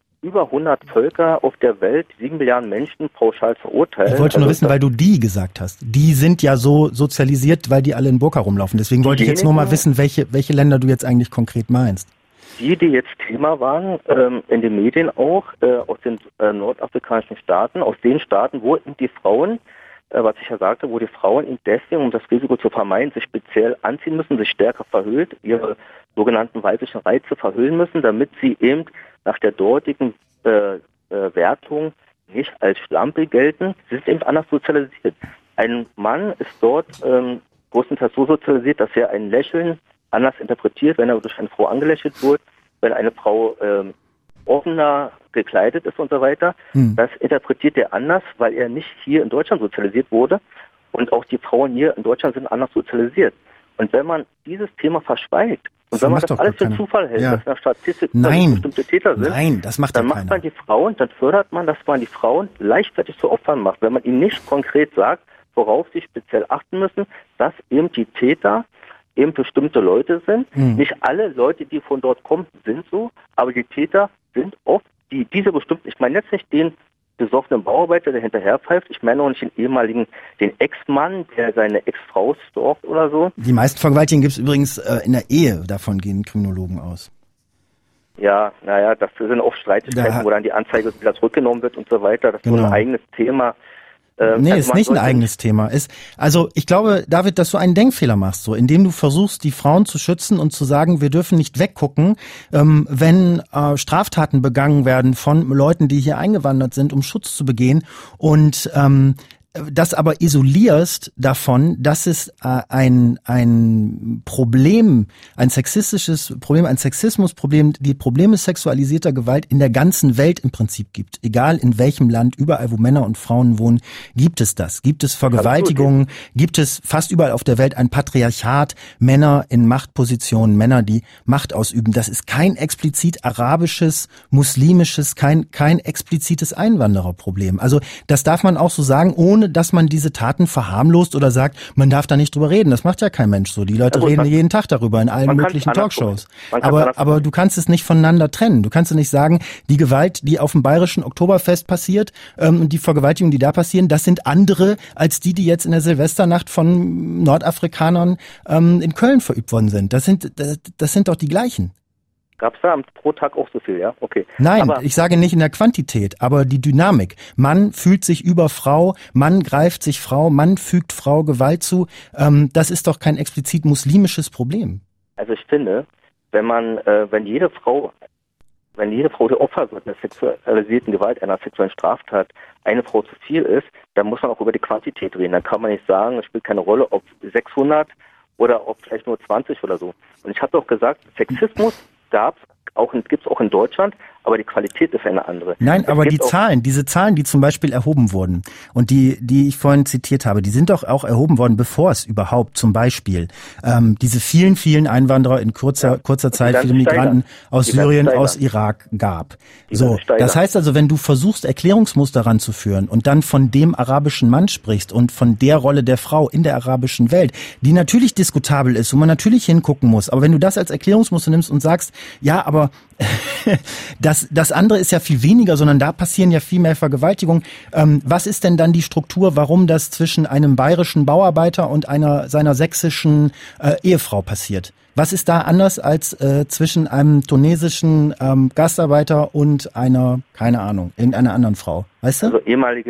100 Völker auf der Welt, 7 Milliarden Menschen pauschal zu urteilen. Ich wollte nur wissen, weil du die gesagt hast. Die sind ja so sozialisiert, weil die alle in Burka rumlaufen. Deswegen wollte ich jetzt nur mal wissen, welche Länder du jetzt eigentlich konkret meinst. Die jetzt Thema waren, in den Medien auch, aus den nordafrikanischen Staaten, aus den Staaten, wo die Frauen, was ich ja sagte, wo die Frauen eben deswegen, um das Risiko zu vermeiden, sich speziell anziehen müssen, sich stärker verhüllt, ihre sogenannten weiblichen Reize verhüllen müssen, damit sie eben nach der dortigen Wertung nicht als Schlampe gelten. Sie sind eben anders sozialisiert. Ein Mann ist dort größtenteils so sozialisiert, dass er ein Lächeln anders interpretiert, wenn er durch eine Frau angelächelt wird, wenn eine Frau offener gekleidet ist und so weiter. Das interpretiert er anders, weil er nicht hier in Deutschland sozialisiert wurde. Und auch die Frauen hier in Deutschland sind anders sozialisiert. Und wenn man dieses Thema verschweigt und wenn man das alles für Zufall hält, dass in der Statistik bestimmte Täter sind, dann macht man die Frauen, dann fördert man, dass man die Frauen leichtfertig zu Opfern macht. Wenn man ihnen nicht konkret sagt, worauf sie speziell achten müssen, dass eben die Täter eben bestimmte Leute sind. Nicht alle Leute, die von dort kommen, sind so, aber die Täter sind oft diese bestimmten, ich meine jetzt nicht den besoffenen Bauarbeiter, der hinterher pfeift, ich meine auch nicht den Ex-Mann, der seine Ex-Frau stalkt oder so. Die meisten Vergewaltigungen gibt es übrigens in der Ehe, davon gehen Kriminologen aus. Ja, das sind oft Streitigkeiten, wo dann die Anzeige wieder zurückgenommen wird und so weiter. Das ist so ein eigenes Thema. Nee, ist nicht ein eigenes Thema. Also ich glaube, David, dass du einen Denkfehler machst, so indem du versuchst, die Frauen zu schützen und zu sagen, wir dürfen nicht weggucken, wenn Straftaten begangen werden von Leuten, die hier eingewandert sind, um Schutz zu begehen und das aber isolierst davon, dass es ein Problem, ein sexistisches Problem, ein Sexismusproblem, die Probleme sexualisierter Gewalt in der ganzen Welt im Prinzip gibt. Egal in welchem Land, überall wo Männer und Frauen wohnen, gibt es das. Gibt es Vergewaltigungen, gibt es fast überall auf der Welt ein Patriarchat, Männer in Machtpositionen, Männer, die Macht ausüben. Das ist kein explizit arabisches, muslimisches, kein explizites Einwandererproblem. Also das darf man auch so sagen, ohne dass man diese Taten verharmlost oder sagt, man darf da nicht drüber reden. Das macht ja kein Mensch so. Die Leute reden jeden Tag darüber in allen möglichen Talkshows. Aber du kannst es nicht voneinander trennen. Du kannst nicht sagen, die Gewalt, die auf dem bayerischen Oktoberfest passiert und die Vergewaltigungen, die da passieren, das sind andere als die jetzt in der Silvesternacht von Nordafrikanern in Köln verübt worden sind. Das sind doch die gleichen. Gab es da pro Tag auch so viel, ja? Okay. Nein, aber ich sage nicht in der Quantität, aber die Dynamik. Mann fühlt sich über Frau, Mann greift sich Frau, Mann fügt Frau Gewalt zu. Das ist doch kein explizit muslimisches Problem. Also ich finde, wenn jede Frau die Opfer wird einer sexualisierten Gewalt, einer sexuellen Straftat, eine Frau zu viel ist, dann muss man auch über die Quantität reden. Dann kann man nicht sagen, es spielt keine Rolle, ob 600 oder ob vielleicht nur 20 oder so. Und ich habe doch gesagt, Sexismus gibt es auch in Deutschland, aber die Qualität ist eine andere. Nein, aber diese Zahlen, die zum Beispiel erhoben wurden und die ich vorhin zitiert habe, die sind doch auch erhoben worden, bevor es überhaupt zum Beispiel diese vielen Einwanderer in kurzer Zeit, viele Migranten aus Syrien, aus Irak gab. So, das heißt also, wenn du versuchst, Erklärungsmuster ranzuführen und dann von dem arabischen Mann sprichst und von der Rolle der Frau in der arabischen Welt, die natürlich diskutabel ist, wo man natürlich hingucken muss, aber wenn du das als Erklärungsmuster nimmst und sagst, ja, aber das andere ist ja viel weniger, sondern da passieren ja viel mehr Vergewaltigungen. Was ist denn dann die Struktur, warum das zwischen einem bayerischen Bauarbeiter und seiner sächsischen Ehefrau passiert? Was ist da anders als zwischen einem tunesischen Gastarbeiter und einer, keine Ahnung, irgendeiner anderen Frau? Weißt du? Also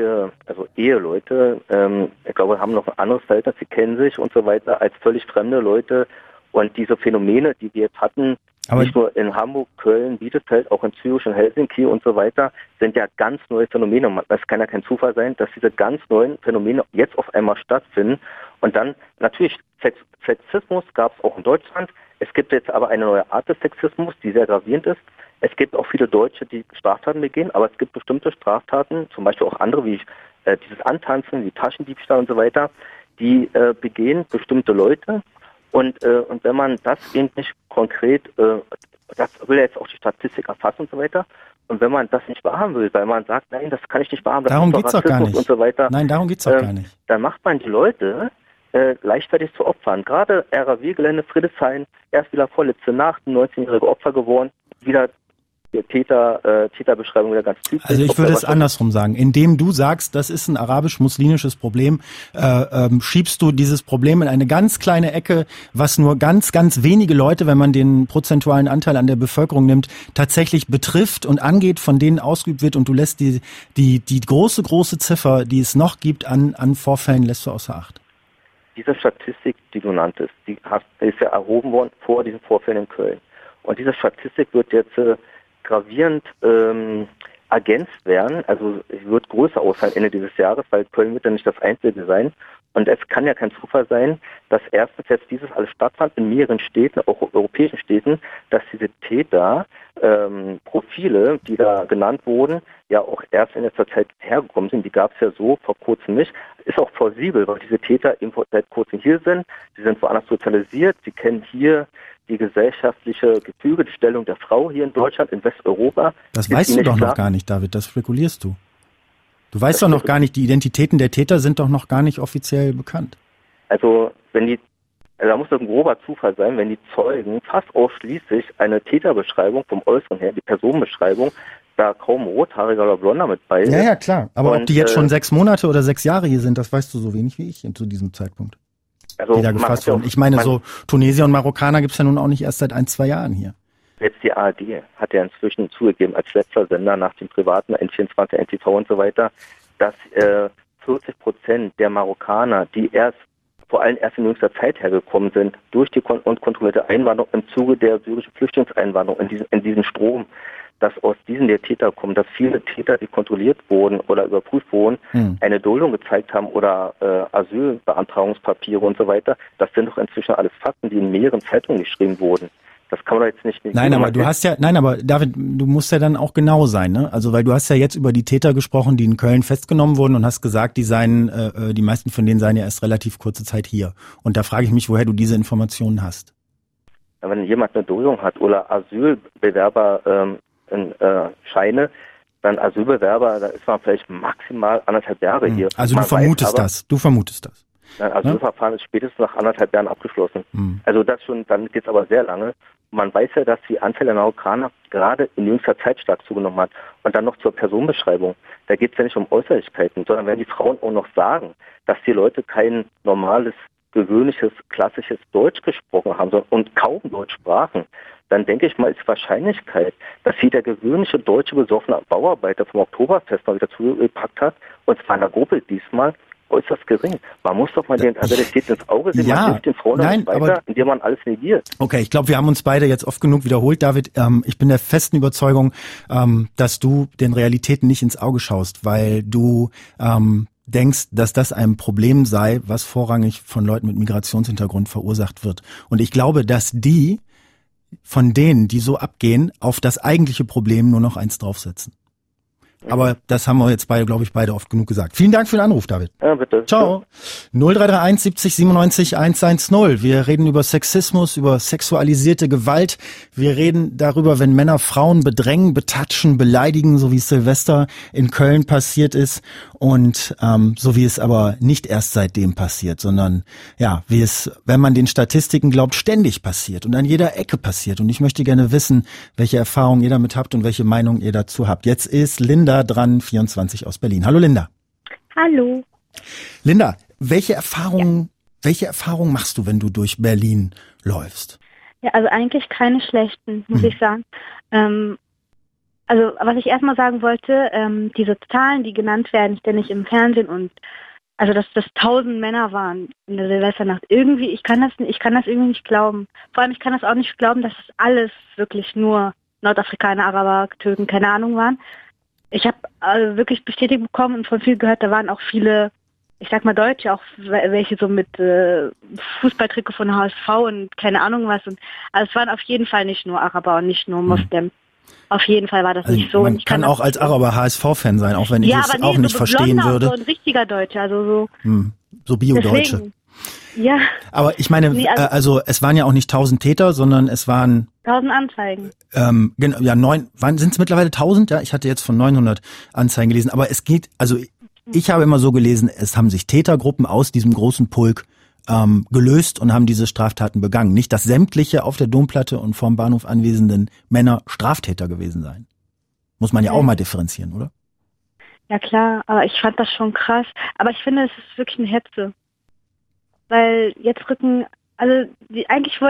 Eheleute, ich glaube, haben noch ein anderes Verhältnis, sie kennen sich und so weiter, als völlig fremde Leute. Und diese Phänomene, die wir jetzt hatten, aber nicht nur in Hamburg, Köln, Bielefeld, auch in Zürich und Helsinki und so weiter, sind ja ganz neue Phänomene. Das kann ja kein Zufall sein, dass diese ganz neuen Phänomene jetzt auf einmal stattfinden. Und dann natürlich, Sexismus gab es auch in Deutschland. Es gibt jetzt aber eine neue Art des Sexismus, die sehr gravierend ist. Es gibt auch viele Deutsche, die Straftaten begehen, aber es gibt bestimmte Straftaten, zum Beispiel auch andere wie dieses Antanzen, wie Taschendiebstahl und so weiter, die begehen bestimmte Leute. Und wenn man das eben nicht konkret, das will ja jetzt auch die Statistik erfassen und so weiter, und wenn man das nicht wahrhaben will, weil man sagt, nein, das kann ich nicht wahrhaben, das darum ist geht's doch gar nicht. Und so weiter. Nein, darum geht's doch gar nicht. Dann macht man die Leute leichtfertig zu Opfern. Gerade RAW-Gelände Friedrichshain, erst wieder vorletzte Nacht, ein 19-jähriger Opfer geworden, wieder die Täterbeschreibung wieder ganz typisch. Also ich würde es andersrum sagen. Indem du sagst, das ist ein arabisch-muslimisches Problem, schiebst du dieses Problem in eine ganz kleine Ecke, was nur ganz wenige Leute, wenn man den prozentualen Anteil an der Bevölkerung nimmt, tatsächlich betrifft und angeht, von denen ausgeübt wird, und du lässt die große Ziffer, die es noch gibt an Vorfällen, lässt du außer Acht. Diese Statistik, die du nanntest, die ist ja erhoben worden vor diesen Vorfällen in Köln. Und diese Statistik wird jetzt gravierend ergänzt werden, also es wird größer ausfallen Ende dieses Jahres, weil Köln wird ja nicht das Einzige sein. Und es kann ja kein Zufall sein, dass erstens jetzt dieses alles stattfand in mehreren Städten, auch europäischen Städten, dass diese Täter-Profile, die da genannt wurden, ja auch erst in letzter Zeit hergekommen sind. Die gab es ja so vor kurzem nicht. Ist auch plausibel, weil diese Täter eben seit kurzem hier sind. Sie sind woanders sozialisiert. Sie kennen hier die gesellschaftliche Gefüge, die Stellung der Frau hier in Deutschland, in Westeuropa. Das weißt du doch noch gar nicht, David. Das spekulierst du. Du weißt doch noch gar nicht, die Identitäten der Täter sind doch noch gar nicht offiziell bekannt. Also da muss das ein grober Zufall sein, wenn die Zeugen fast ausschließlich eine Täterbeschreibung vom Äußeren her, die Personenbeschreibung, da kaum rothaariger oder blonder mit bei ist. Ja, klar. Aber ob die jetzt schon 6 Monate oder 6 Jahre hier sind, das weißt du so wenig wie ich zu diesem Zeitpunkt. Also die da gefasst wurden. Ich meine, so Tunesier und Marokkaner gibt's ja nun auch nicht erst seit 1-2 Jahren hier. Selbst die ARD hat ja inzwischen zugegeben, als letzter Sender nach dem privaten N24, NTV und so weiter, dass 40% der Marokkaner, die vor allem erst in jüngster Zeit hergekommen sind, durch die kontrollierte Einwanderung im Zuge der syrischen Flüchtlingseinwanderung in diesen Strom, dass aus diesen der Täter kommen, dass viele Täter, die kontrolliert wurden oder überprüft wurden, eine Duldung gezeigt haben oder Asylbeantragungspapiere und so weiter. Das sind doch inzwischen alles Fakten, die in mehreren Zeitungen geschrieben wurden. Das kann man doch jetzt nicht. Nein, aber David, du musst ja dann auch genau sein, ne? Also, weil du hast ja jetzt über die Täter gesprochen, die in Köln festgenommen wurden, und hast gesagt, die meisten von denen seien ja erst relativ kurze Zeit hier. Und da frage ich mich, woher du diese Informationen hast. Wenn jemand eine Duldung hat oder Asylbewerber Scheine, dann Asylbewerber, da ist man vielleicht maximal 1,5 Jahre hier. Also du vermutest das. Ein Asylverfahren ist spätestens nach 1,5 Jahren abgeschlossen. Also das schon, dann geht es aber sehr lange. Man weiß ja, dass die Anzahl der Marokkaner gerade in jüngster Zeit stark zugenommen hat. Und dann noch zur Personenbeschreibung. Da geht es ja nicht um Äußerlichkeiten, sondern wenn die Frauen auch noch sagen, dass die Leute kein normales, gewöhnliches, klassisches Deutsch gesprochen haben und kaum Deutsch sprachen, dann denke ich mal, ist die Wahrscheinlichkeit, dass sie der gewöhnliche deutsche besoffene Bauarbeiter vom Oktoberfest mal wieder zugepackt hat, und zwar in der Gruppe diesmal, äußerst gering. Man muss doch mal die Realität ins Auge sehen, man hilft den Frauen nicht weiter, indem man alles negiert. Okay, ich glaube, wir haben uns beide jetzt oft genug wiederholt, David. Ich bin der festen Überzeugung, dass du den Realitäten nicht ins Auge schaust, weil du denkst, dass das ein Problem sei, was vorrangig von Leuten mit Migrationshintergrund verursacht wird. Und ich glaube, dass die von denen, die so abgehen, auf das eigentliche Problem nur noch eins draufsetzen. Aber das haben wir jetzt beide oft genug gesagt. Vielen Dank für den Anruf, David. Ja, bitte. Ciao. 0331 70 97 110. Wir reden über Sexismus, über sexualisierte Gewalt. Wir reden darüber, wenn Männer Frauen bedrängen, betatschen, beleidigen, so wie es Silvester in Köln passiert ist. Und so wie es aber nicht erst seitdem passiert, sondern ja, wie es, wenn man den Statistiken glaubt, ständig passiert und an jeder Ecke passiert. Und ich möchte gerne wissen, welche Erfahrungen ihr damit habt und welche Meinung ihr dazu habt. Jetzt ist Linda dran, 24 aus Berlin. Hallo Linda. Hallo. Linda, welche Erfahrungen machst du, wenn du durch Berlin läufst? Ja, also eigentlich keine schlechten, muss ich sagen. Also was ich erstmal sagen wollte, diese Zahlen, die genannt werden, ständig im Fernsehen und also dass das 1000 Männer waren in der Silvesternacht. Irgendwie, ich kann das irgendwie nicht glauben. Vor allem, ich kann das auch nicht glauben, dass das alles wirklich nur Nordafrikaner, Araber, Türken, keine Ahnung waren. Ich habe wirklich bestätigt bekommen und von viel gehört, da waren auch viele, ich sag mal Deutsche, auch welche so mit Fußballtrikot von HSV und keine Ahnung was. Und, also es waren auf jeden Fall nicht nur Araber und nicht nur Muslims. Auf jeden Fall war das Also nicht so. Man kann auch als Araber HSV-Fan sein, auch wenn ich es auch nicht verstehen würde. So ein richtiger Deutscher, also so. So Bio-Deutsche. Deswegen, ja. Aber ich meine, also es waren ja auch nicht 1000 Täter, sondern es waren 1000 Anzeigen. Sind es mittlerweile 1000? Ja, ich hatte jetzt von 900 Anzeigen gelesen. Aber es geht, also ich habe immer so gelesen, es haben sich Tätergruppen aus diesem großen Pulk gelöst und haben diese Straftaten begangen. Nicht, dass sämtliche auf der Domplatte und vorm Bahnhof anwesenden Männer Straftäter gewesen seien. Muss man ja auch mal differenzieren, oder? Ja klar, aber ich fand das schon krass. Aber ich finde, es ist wirklich eine Hetze. Weil jetzt rücken, also die eigentlich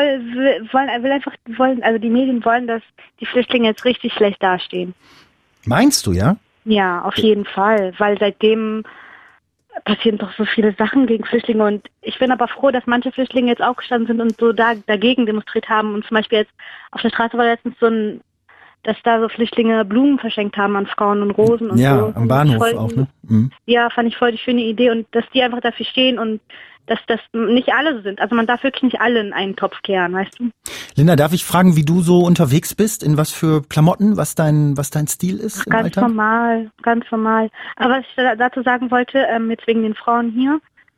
die Medien wollen, dass die Flüchtlinge jetzt richtig schlecht dastehen. Meinst du, ja? Ja, auf jeden Fall, weil seitdem passieren doch so viele Sachen gegen Flüchtlinge und ich bin aber froh, dass manche Flüchtlinge jetzt aufgestanden sind und so dagegen demonstriert haben und zum Beispiel jetzt auf der Straße war letztens dass da so Flüchtlinge Blumen verschenkt haben an Frauen und Rosen und so. Ja, am Bahnhof auch, ne? Mhm. Ja, fand ich voll die schöne Idee und dass die einfach dafür stehen und dass das nicht alle so sind. Also man darf wirklich nicht alle in einen Topf kehren, weißt du? Linda, darf ich fragen, wie du so unterwegs bist? In was für Klamotten? Was dein Stil ist im Alltag? Ganz normal. Aber was ich dazu sagen wollte, jetzt wegen den Frauen hier,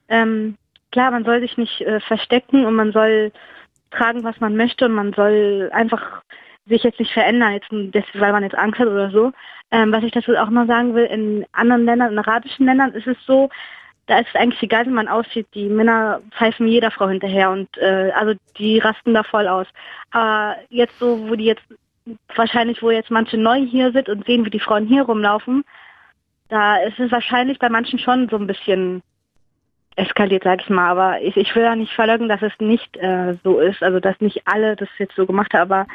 klar, man soll sich nicht verstecken und man soll tragen, was man möchte und man soll einfach sich jetzt nicht verändern, weil man jetzt Angst hat oder so. Was ich dazu auch noch sagen will, in anderen Ländern, in arabischen Ländern ist es so, da ist es eigentlich egal, wie man aussieht. Die Männer pfeifen jeder Frau hinterher und also die rasten da voll aus. Aber jetzt so, wo jetzt manche neu hier sind und sehen, wie die Frauen hier rumlaufen, da ist es wahrscheinlich bei manchen schon so ein bisschen eskaliert, sag ich mal. Aber ich will ja nicht verleugnen, dass es nicht so ist, also dass nicht alle das jetzt so gemacht haben, aber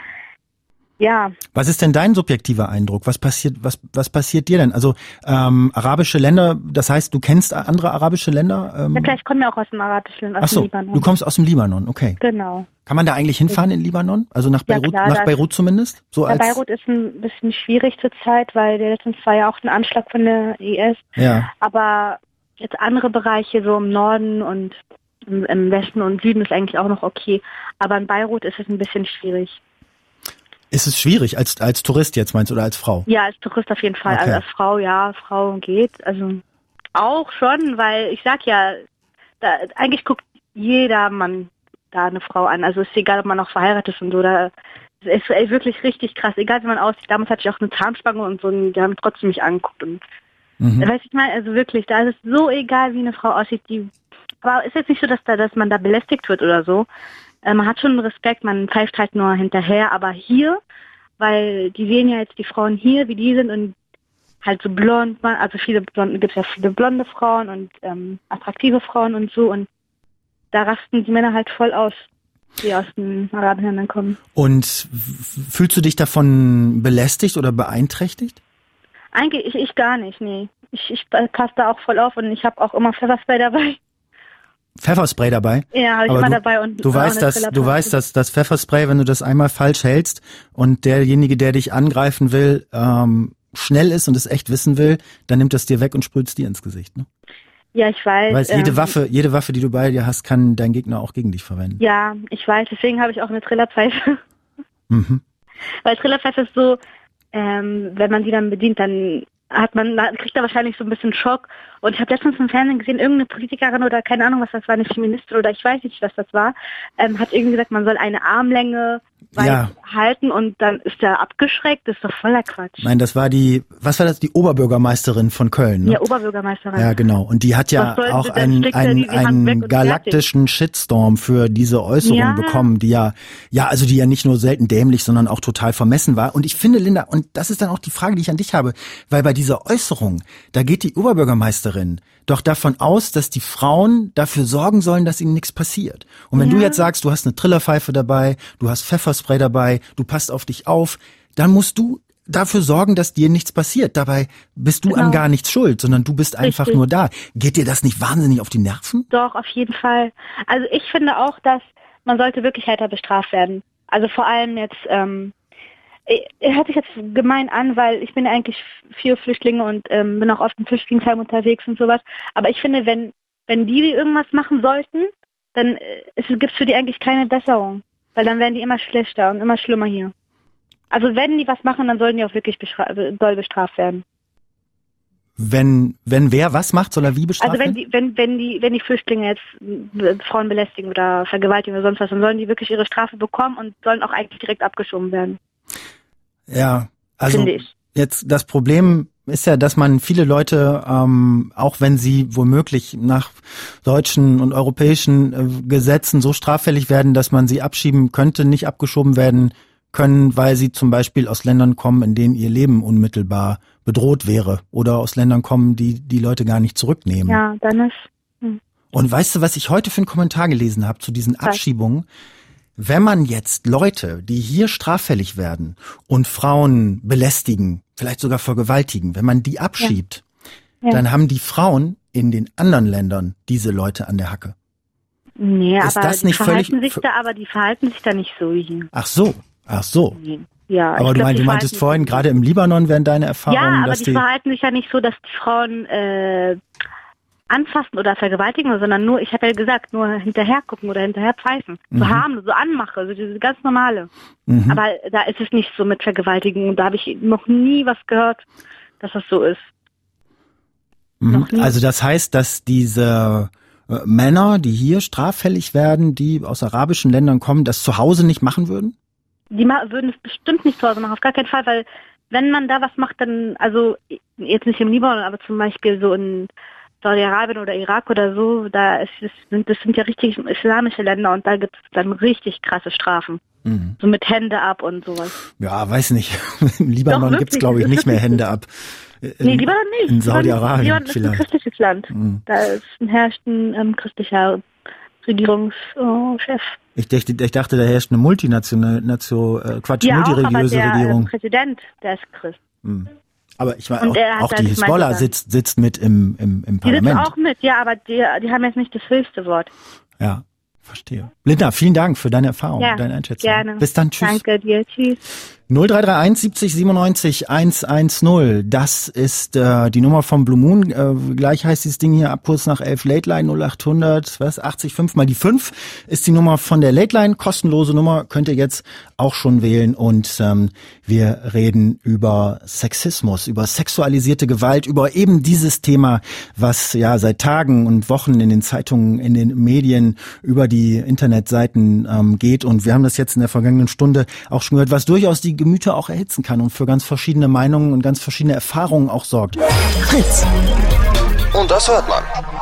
ja. Was ist denn dein subjektiver Eindruck? Was passiert dir denn? Also arabische Länder, das heißt, du kennst andere arabische Länder? Ja klar, ich komme ja auch aus dem arabischen Ländern, aus dem Libanon. Du kommst aus dem Libanon, okay. Genau. Kann man da eigentlich hinfahren in Libanon? Also nach Beirut, ja, klar, nach Beirut zumindest? Beirut ist ein bisschen schwierig zurzeit, weil letztens war ja auch ein Anschlag von der IS. Ja. Aber jetzt andere Bereiche, so im Norden und im Westen und Süden ist eigentlich auch noch okay. Aber in Beirut ist es ein bisschen schwierig. Ist es schwierig, als Tourist jetzt meinst du, oder als Frau? Ja, als Tourist auf jeden Fall. Okay. Also als Frau, ja, Frau geht. Also auch schon, weil ich sag ja, eigentlich guckt jeder Mann da eine Frau an. Also ist egal, ob man noch verheiratet ist und so. Da ist wirklich richtig krass. Egal, wie man aussieht. Damals hatte ich auch eine Zahnspange und so, und die haben trotzdem mich angeguckt. Und weiß ich mal, also wirklich, da ist es so egal, wie eine Frau aussieht. Aber ist jetzt nicht so, dass man da belästigt wird oder so. Man hat schon Respekt, man pfeift halt nur hinterher, aber hier, weil die sehen ja jetzt die Frauen hier, wie die sind und halt so blond, also gibt es ja viele blonde Frauen und attraktive Frauen und so und da rasten die Männer halt voll aus, die aus den arabischen Ländern kommen. Und fühlst du dich davon belästigt oder beeinträchtigt? Eigentlich ich gar nicht, nee. Ich passe da auch voll auf und ich habe auch immer Pfefferspray dabei. Pfefferspray dabei? Ja, habe ich immer dabei. Und du weißt, dass das Pfefferspray, wenn du das einmal falsch hältst und derjenige, der dich angreifen will, schnell ist und es echt wissen will, dann nimmt das dir weg und sprüht es dir ins Gesicht, ne? Ja, ich weiß. Weil jede Waffe, die du bei dir hast, kann dein Gegner auch gegen dich verwenden. Ja, ich weiß. Deswegen habe ich auch eine Trillerpfeife. Mhm. Weil Trillerpfeife ist so, wenn man die dann bedient, dann kriegt er wahrscheinlich so ein bisschen Schock. Und ich habe letztens im Fernsehen gesehen, irgendeine Politikerin oder keine Ahnung, was das war, eine Feministin oder ich weiß nicht, was das war, hat irgendwie gesagt, man soll eine Armlänge weit halten und dann ist er abgeschreckt. Das ist doch voller Quatsch. Nein, das war die Oberbürgermeisterin von Köln. Ne? Ja, Oberbürgermeisterin. Ja, genau. Und die hat ja auch einen galaktischen Shitstorm für diese Äußerung bekommen, die ja nicht nur selten dämlich, sondern auch total vermessen war. Und ich finde, Linda, und das ist dann auch die Frage, die ich an dich habe, weil bei dieser Äußerung, da geht die Oberbürgermeisterin doch davon aus, dass die Frauen dafür sorgen sollen, dass ihnen nichts passiert. Und wenn du jetzt sagst, du hast eine Trillerpfeife dabei, du hast Pfefferspray dabei, du passt auf dich auf, dann musst du dafür sorgen, dass dir nichts passiert. Dabei bist du an gar nichts schuld, sondern du bist einfach nur da. Geht dir das nicht wahnsinnig auf die Nerven? Doch, auf jeden Fall. Also ich finde auch, dass man sollte wirklich härter bestraft werden. Also vor allem jetzt, hört sich jetzt gemein an, weil ich bin eigentlich für Flüchtlinge und bin auch oft im Flüchtlingsheim unterwegs und sowas. Aber ich finde, wenn die irgendwas machen sollten, dann gibt es für die eigentlich keine Besserung. Weil dann werden die immer schlechter und immer schlimmer hier. Also wenn die was machen, dann sollen die auch wirklich doll bestraft werden. Wenn wer was macht, soll er wie bestraft werden? Also wenn die Flüchtlinge jetzt Frauen belästigen oder vergewaltigen oder sonst was, dann sollen die wirklich ihre Strafe bekommen und sollen auch eigentlich direkt abgeschoben werden. Ja, also jetzt das Problem ist ja, dass man viele Leute, auch wenn sie womöglich nach deutschen und europäischen Gesetzen so straffällig werden, dass man sie abschieben könnte, nicht abgeschoben werden können, weil sie zum Beispiel aus Ländern kommen, in denen ihr Leben unmittelbar bedroht wäre oder aus Ländern kommen, die Leute gar nicht zurücknehmen. Ja, dann ist... Und weißt du, was ich heute für einen Kommentar gelesen habe zu diesen Abschiebungen? Wenn man jetzt Leute, die hier straffällig werden und Frauen belästigen, vielleicht sogar vergewaltigen, wenn man die abschiebt, dann haben die Frauen in den anderen Ländern diese Leute an der Hacke. Nee, ist aber das nicht die verhalten sich da nicht so wie hier. Ach so. Nee. Ja, aber du meintest vorhin, gerade im Libanon wären deine Erfahrungen, ja, aber dass die verhalten sich ja nicht so, dass die Frauen anfassen oder vergewaltigen, sondern nur, ich habe ja gesagt, nur hinterher gucken oder hinterher pfeifen. So harmlos, so Anmache, so diese ganz normale. Aber da ist es nicht so mit Vergewaltigung. Da habe ich noch nie was gehört, dass das so ist. Also das heißt, dass diese Männer, die hier straffällig werden, die aus arabischen Ländern kommen, das zu Hause nicht machen würden? Die würden es bestimmt nicht zu Hause machen, auf gar keinen Fall, weil wenn man da was macht, dann, also jetzt nicht im Libanon, aber zum Beispiel so in Saudi-Arabien oder Irak oder so, das sind ja richtig islamische Länder und da gibt es dann richtig krasse Strafen. So mit Hände ab und sowas. Ja, weiß nicht. Im Libanon gibt es, glaube ich, nicht mehr Hände ab. Nee, Libanon nicht. In Saudi-Arabien Libanon ist vielleicht. Ein christliches Land. Da herrscht ein christlicher Regierungschef. Ich dachte, da herrscht eine multireligiöse Regierung. Der Präsident, der ist Christ. Aber ich meine, auch die Hisbollah sitzt mit im Parlament. Die sitzen auch mit, ja, aber die haben jetzt nicht das höchste Wort. Ja, verstehe. Linda, vielen Dank für deine Erfahrung, deine Einschätzung. Gerne. Bis dann, tschüss. Danke dir, tschüss. 0331 70 97 110. Das ist die Nummer vom Blue Moon. Gleich heißt dieses Ding hier ab kurz nach 11 Late Line 0800 80 5 mal die 5 ist die Nummer von der Late Line. Kostenlose Nummer, könnt ihr jetzt auch schon wählen. Und wir reden über Sexismus, über sexualisierte Gewalt, über eben dieses Thema, was ja seit Tagen und Wochen in den Zeitungen, in den Medien, über die Internetseiten geht. Und wir haben das jetzt in der vergangenen Stunde auch schon gehört, was durchaus die Gemüter auch erhitzen kann und für ganz verschiedene Meinungen und ganz verschiedene Erfahrungen auch sorgt. Fritz. Und das hört man.